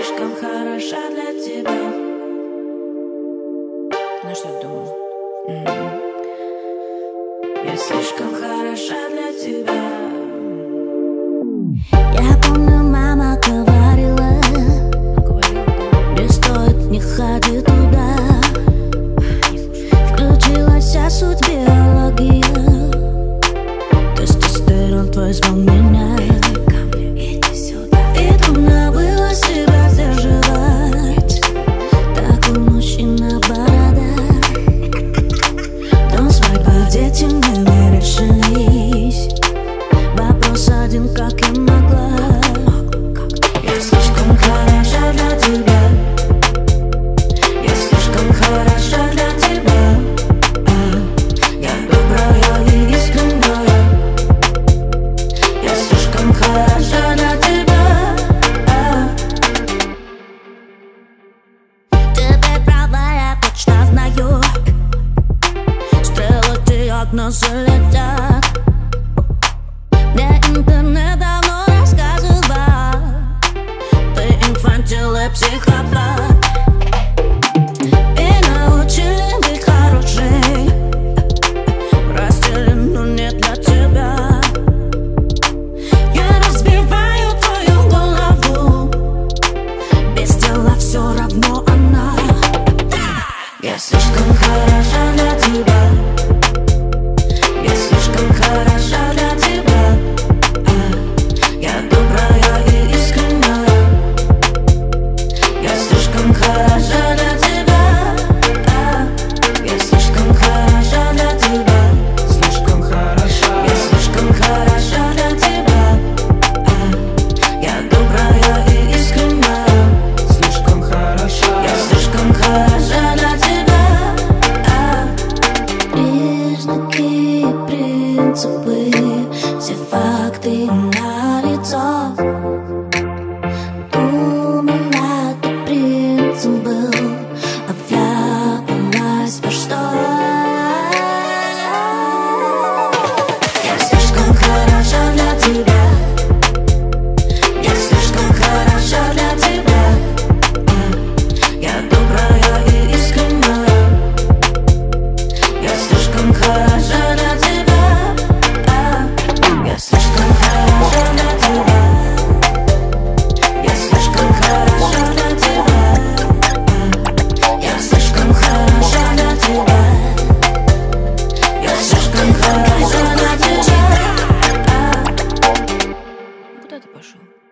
слишком хороша для тебя. Ну что ты думал? Я слишком хороша для тебя. Я помню, мама говорила, не стоит, не ходи туда. Включилась вся суть биологии. Тестостерон твой звал меня. Иди сюда. И трудно было себя сдерживать. Такой мужчина борода. Дом, свадьба, дети, мы решились. Вопрос один, как я могла. Я слишком хороша для тебя. Я слишком хороша для тебя. Я добрая и искренняя. Я слишком хороша для тебя. Теперь права, я точно знаю. Стрелы окна залетят. Мне интернет давно рассказывал, ты инфантил и психопат. И научили быть хорошей. Простили, но не для тебя. Я разбиваю твою голову. Без дела все равно она. Я слишком хороша для тебя. Я слишком хороша для тебя. Я добрая и искренняя. Я слишком хороша для тебя. Я слишком хороша для тебя. Слишком хороша. Я слишком хороша для тебя. Я добрая и искренняя. Слишком хороша. Я слишком хороша для тебя. Признаки и принципы, все факты налицо. Думала, ты принцип был, обвязалась во что. Я слишком хороша для тебя. Я слишком хороша для тебя. Я добрая и искренняя. Я слишком хороша для тебя. Я слишком хороша для тебя. Я слишком хороша для тебя. Я слишком хороша для тебя. Я слишком хороша для тебя. Куда ты пошел?